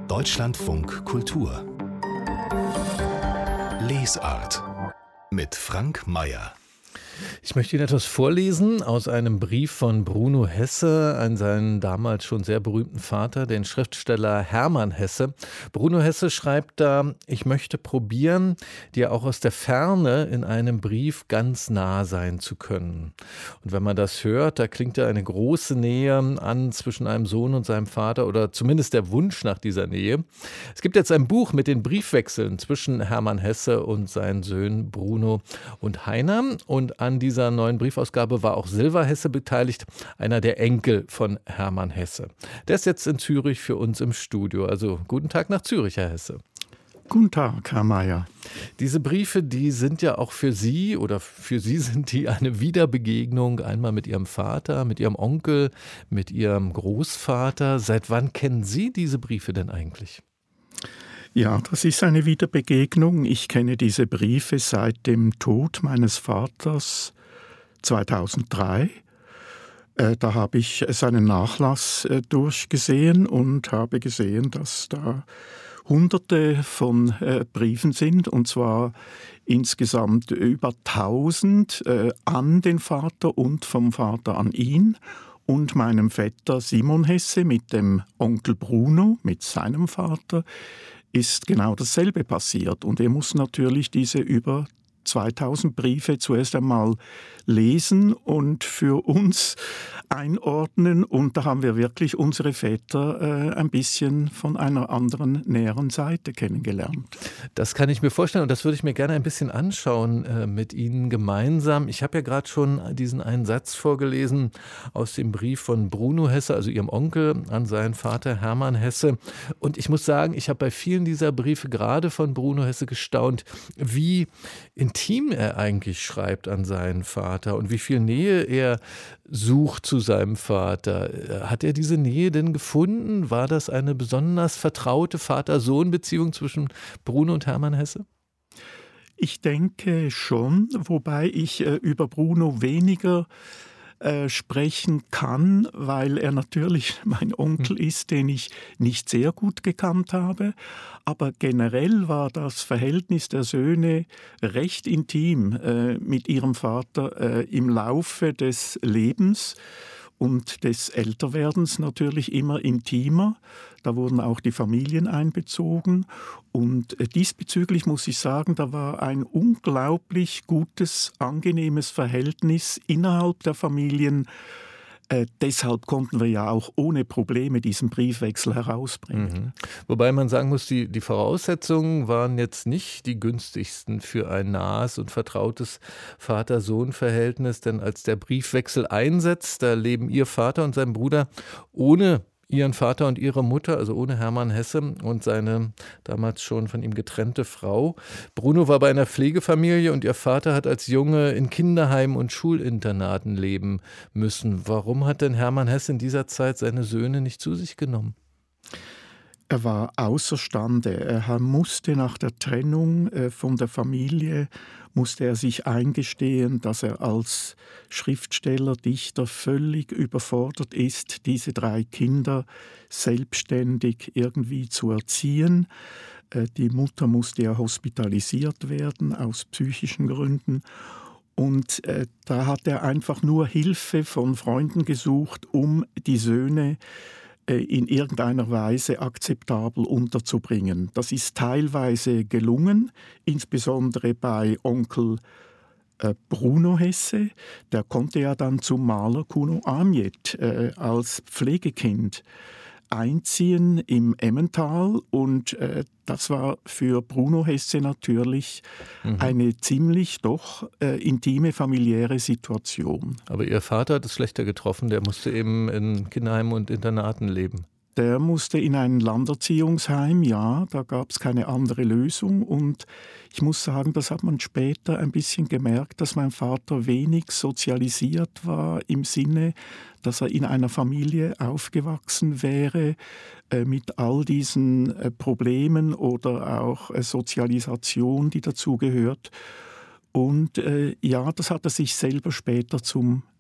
Deutschlandfunk Kultur Lesart mit Frank Mayer. Ich möchte Ihnen etwas vorlesen aus einem Brief von Bruno Hesse an seinen damals schon sehr berühmten Vater, den Schriftsteller Hermann Hesse. Bruno Hesse schreibt da: Ich möchte probieren, dir auch aus der Ferne in einem Brief ganz nah sein zu können. Und wenn man das hört, da klingt ja eine große Nähe an zwischen einem Sohn und seinem Vater oder zumindest der Wunsch nach dieser Nähe. Es gibt jetzt ein Buch mit den Briefwechseln zwischen Hermann Hesse und seinen Söhnen Bruno und Heiner. Und an dieser neuen Briefausgabe war auch Silva Hesse beteiligt, einer der Enkel von Hermann Hesse. Der ist jetzt in Zürich für uns im Studio. Also guten Tag nach Zürich, Herr Hesse. Guten Tag, Herr Mayer. Diese Briefe, die sind ja auch für Sie oder für Sie sind die eine Wiederbegegnung, einmal mit Ihrem Vater, mit Ihrem Onkel, mit Ihrem Großvater. Seit wann kennen Sie diese Briefe denn eigentlich? Ja, das ist eine Wiederbegegnung. Ich kenne diese Briefe seit dem Tod meines Vaters 2003. Da habe ich seinen Nachlass durchgesehen und habe gesehen, dass da Hunderte von Briefen sind, und zwar insgesamt über 1000 an den Vater und vom Vater an ihn und meinem Vetter Simon Hesse mit dem Onkel Bruno, mit seinem Vater, ist genau dasselbe passiert. Und er muss natürlich diese über 2000 Briefe zuerst einmal lesen und für uns einordnen. Und da haben wir wirklich unsere Väter ein bisschen von einer anderen, näheren Seite kennengelernt. Das kann ich mir vorstellen und das würde ich mir gerne ein bisschen anschauen mit Ihnen gemeinsam. Ich habe ja gerade schon diesen einen Satz vorgelesen aus dem Brief von Bruno Hesse, also Ihrem Onkel, an seinen Vater Hermann Hesse. Und ich muss sagen, ich habe bei vielen dieser Briefe, gerade von Bruno Hesse, gestaunt, wie intim er eigentlich schreibt an seinen Vater und wie viel Nähe er sucht zu seinem Vater. Hat er diese Nähe denn gefunden? War das eine besonders vertraute Vater-Sohn-Beziehung zwischen Bruno und Hermann Hesse? Ich denke schon, wobei ich über Bruno weniger sprechen kann, weil er natürlich mein Onkel ist, den ich nicht sehr gut gekannt habe. Aber generell war das Verhältnis der Söhne recht intim mit ihrem Vater im Laufe des Lebens und des Älterwerdens natürlich immer intimer. Da wurden auch die Familien einbezogen. Und diesbezüglich muss ich sagen, da war ein unglaublich gutes, angenehmes Verhältnis innerhalb der Familien. Deshalb konnten wir ja auch ohne Probleme diesen Briefwechsel herausbringen. Mhm. Wobei man sagen muss, die Voraussetzungen waren jetzt nicht die günstigsten für ein nahes und vertrautes Vater-Sohn-Verhältnis, denn als der Briefwechsel einsetzt, da leben Ihr Vater und sein Bruder ohne Ihren Vater und Ihre Mutter, also ohne Hermann Hesse und seine damals schon von ihm getrennte Frau. Bruno war bei einer Pflegefamilie und Ihr Vater hat als Junge in Kinderheimen und Schulinternaten leben müssen. Warum hat denn Hermann Hesse in dieser Zeit seine Söhne nicht zu sich genommen? Er war außerstande. Er musste nach der Trennung von der Familie, musste er sich eingestehen, dass er als Schriftsteller, Dichter völlig überfordert ist, diese 3 Kinder selbstständig irgendwie zu erziehen. Die Mutter musste ja hospitalisiert werden aus psychischen Gründen. Und da hat er einfach nur Hilfe von Freunden gesucht, um die Söhne in irgendeiner Weise akzeptabel unterzubringen. Das ist teilweise gelungen, insbesondere bei Onkel Bruno Hesse. Der konnte ja dann zum Maler Kuno Amiet als Pflegekind einziehen im Emmental und das war für Bruno Hesse natürlich eine ziemlich doch intime familiäre Situation. Aber Ihr Vater hat es schlechter getroffen, der musste eben in Kinderheimen und Internaten leben. Der musste in ein Landerziehungsheim, ja, da gab es keine andere Lösung. Und ich muss sagen, das hat man später ein bisschen gemerkt, dass mein Vater wenig sozialisiert war, im Sinne, dass er in einer Familie aufgewachsen wäre mit all diesen Problemen oder auch Sozialisation, die dazugehört. Und ja, das hat er sich selber später zum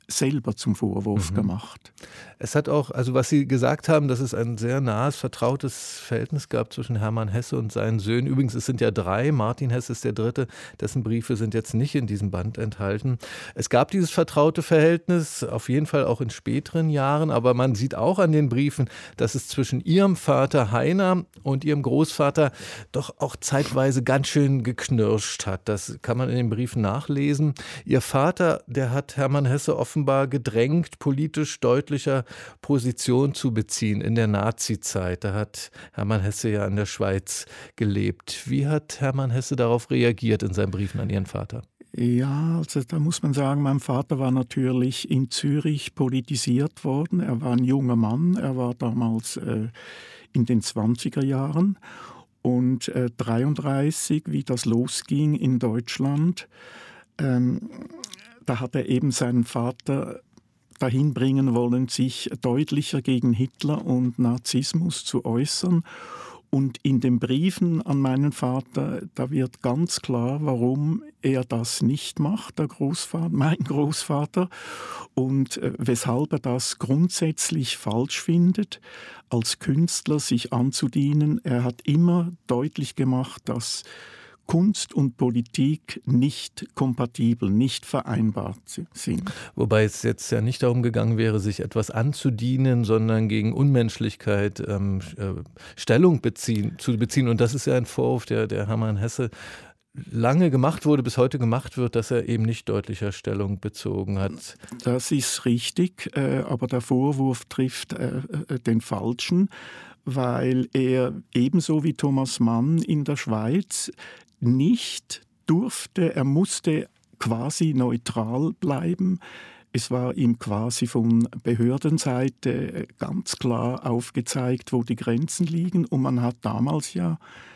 selber zum Vorwurf gemacht. Es hat auch, also was Sie gesagt haben, dass es ein sehr nahes, vertrautes Verhältnis gab zwischen Hermann Hesse und seinen Söhnen. Übrigens, es sind ja 3, Martin Hesse ist der 3., dessen Briefe sind jetzt nicht in diesem Band enthalten. Es gab dieses vertraute Verhältnis, auf jeden Fall auch in späteren Jahren, aber man sieht auch an den Briefen, dass es zwischen ihrem Vater Heiner und ihrem Großvater doch auch zeitweise ganz schön geknirscht hat. Das kann man in den Briefen nachlesen. Ihr Vater, der hat Hermann Hesse offenbar gedrängt, politisch deutlicher Position zu beziehen in der Nazizeit. Da hat Hermann Hesse ja in der Schweiz gelebt. Wie hat Hermann Hesse darauf reagiert in seinen Briefen an Ihren Vater? Ja, also da muss man sagen, mein Vater war natürlich in Zürich politisiert worden. Er war ein junger Mann, er war damals in den 20er Jahren. Und 1933, wie das losging in Deutschland, da hat er eben seinen Vater dahin bringen wollen, sich deutlicher gegen Hitler und Nazismus zu äußern. Und in den Briefen an meinen Vater, da wird ganz klar, warum er das nicht macht, mein Großvater, und weshalb er das grundsätzlich falsch findet, als Künstler sich anzudienen. Er hat immer deutlich gemacht, dass Kunst und Politik nicht kompatibel, nicht vereinbar sind. Wobei es jetzt ja nicht darum gegangen wäre, sich etwas anzudienen, sondern gegen Unmenschlichkeit Stellung zu beziehen. Und das ist ja ein Vorwurf, der Hermann Hesse lange gemacht wurde, bis heute gemacht wird, dass er eben nicht deutlicher Stellung bezogen hat. Das ist richtig, aber der Vorwurf trifft den Falschen, weil er ebenso wie Thomas Mann in der Schweiz nicht durfte, er musste quasi neutral bleiben. Es war ihm quasi von Behördenseite ganz klar aufgezeigt, wo die Grenzen liegen. Und man hat damals ja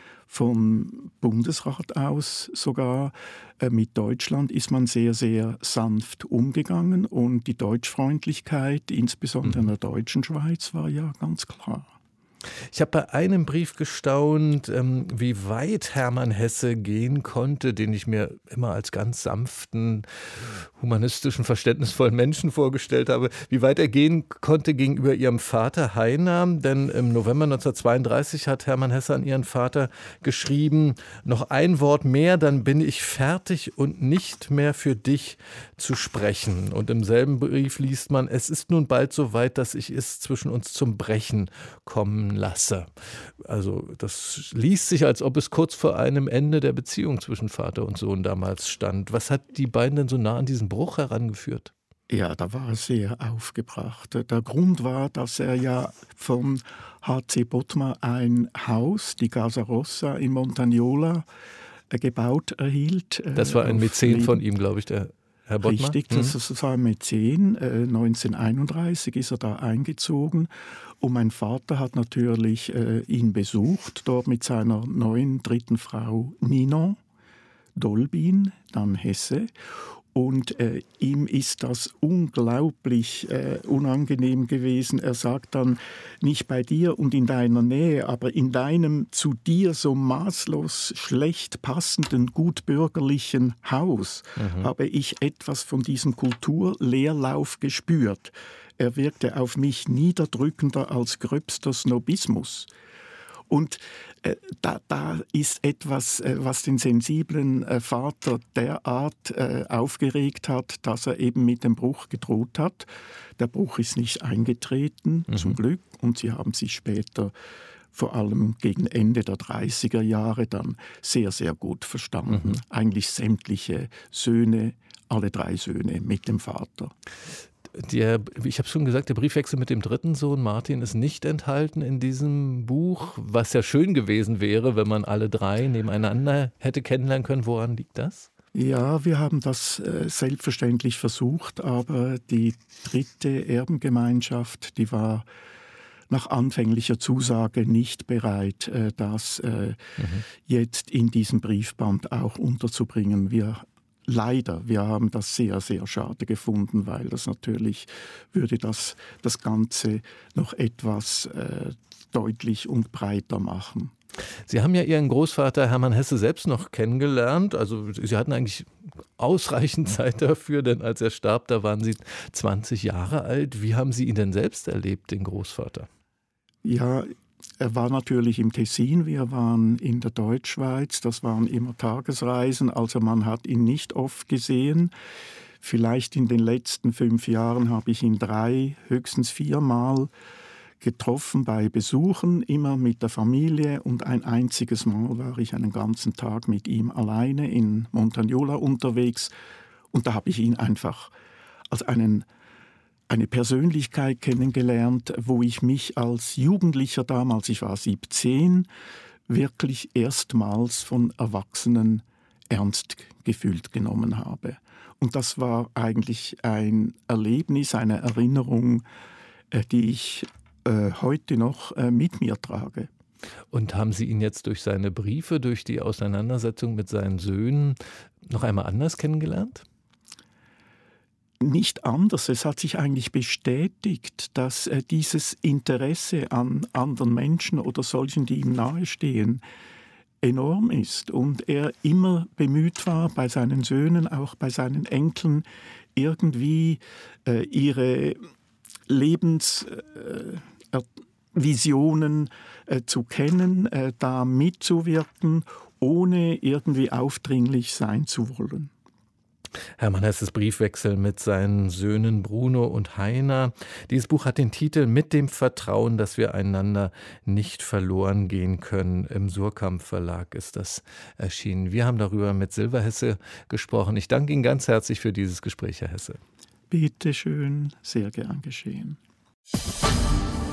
vom Bundesrat aus sogar mit Deutschland ist man sehr, sehr sanft umgegangen. Und die Deutschfreundlichkeit, insbesondere in der deutschen Schweiz, war ja ganz klar. Ich habe bei einem Brief gestaunt, wie weit Hermann Hesse gehen konnte, den ich mir immer als ganz sanften, humanistischen, verständnisvollen Menschen vorgestellt habe, wie weit er gehen konnte gegenüber ihrem Vater Heiner. Denn im November 1932 hat Hermann Hesse an ihren Vater geschrieben, noch ein Wort mehr, dann bin ich fertig und nicht mehr für dich zu sprechen. Und im selben Brief liest man, es ist nun bald so weit, dass ich es zwischen uns zum Brechen kommen lasse. Also das liest sich, als ob es kurz vor einem Ende der Beziehung zwischen Vater und Sohn damals stand. Was hat die beiden denn so nah an diesen Bruch herangeführt? Ja, da war er sehr aufgebracht. Der Grund war, dass er ja von H.C. Bottmer ein Haus, die Casa Rossa in Montagnola, gebaut erhielt. Das war ein Mäzen von ihm, glaube ich, der Herr Bottmer? Richtig, das war ein Mäzen. 1931 ist er da eingezogen. Und mein Vater hat natürlich ihn besucht, dort mit seiner neuen dritten Frau Ninon Dolbin, dann Hesse. Und ihm ist das unglaublich unangenehm gewesen. Er sagt dann, nicht bei dir und in deiner Nähe, aber in deinem zu dir so maßlos schlecht passenden, gutbürgerlichen Haus habe ich etwas von diesem Kulturleerlauf gespürt. Er wirkte auf mich niederdrückender als gröbster Snobismus. Und da ist etwas, was den sensiblen Vater derart aufgeregt hat, dass er eben mit dem Bruch gedroht hat. Der Bruch ist nicht eingetreten, zum Glück. Und sie haben sich später, vor allem gegen Ende der 30er Jahre, dann sehr, sehr gut verstanden. Eigentlich sämtliche Söhne, alle 3 Söhne mit dem Vater. Ich habe schon gesagt, der Briefwechsel mit dem dritten Sohn Martin ist nicht enthalten in diesem Buch, was ja schön gewesen wäre, wenn man alle 3 nebeneinander hätte kennenlernen können. Woran liegt das? Ja, wir haben das selbstverständlich versucht, aber die dritte Erbengemeinschaft, die war nach anfänglicher Zusage nicht bereit, das jetzt in diesem Briefband auch unterzubringen. Wir haben das sehr, sehr schade gefunden, weil das natürlich würde das Ganze noch etwas deutlich und breiter machen. Sie haben ja Ihren Großvater Hermann Hesse selbst noch kennengelernt. Also Sie hatten eigentlich ausreichend Zeit dafür, denn als er starb, da waren Sie 20 Jahre alt. Wie haben Sie ihn denn selbst erlebt, den Großvater? Ja, er war natürlich im Tessin, wir waren in der Deutschschweiz, das waren immer Tagesreisen, also man hat ihn nicht oft gesehen. Vielleicht in den letzten 5 Jahren habe ich ihn 3, höchstens 4 Mal getroffen bei Besuchen, immer mit der Familie, und ein einziges Mal war ich einen ganzen Tag mit ihm alleine in Montagnola unterwegs, und da habe ich ihn einfach als eine Persönlichkeit kennengelernt, wo ich mich als Jugendlicher damals, ich war 17, wirklich erstmals von Erwachsenen ernst gefühlt genommen habe. Und das war eigentlich ein Erlebnis, eine Erinnerung, die ich heute noch mit mir trage. Und haben Sie ihn jetzt durch seine Briefe, durch die Auseinandersetzung mit seinen Söhnen noch einmal anders kennengelernt? Nicht anders. Es hat sich eigentlich bestätigt, dass dieses Interesse an anderen Menschen oder solchen, die ihm nahestehen, enorm ist. Und er immer bemüht war, bei seinen Söhnen, auch bei seinen Enkeln, irgendwie ihre Lebensvisionen zu kennen, da mitzuwirken, ohne irgendwie aufdringlich sein zu wollen. Hermann Hesses Briefwechsel mit seinen Söhnen Bruno und Heiner. Dieses Buch hat den Titel „Mit dem Vertrauen, dass wir einander nicht verloren gehen können". Im Suhrkamp Verlag ist das erschienen. Wir haben darüber mit Silva Hesse gesprochen. Ich danke Ihnen ganz herzlich für dieses Gespräch, Herr Hesse. Bitte schön, sehr gern geschehen.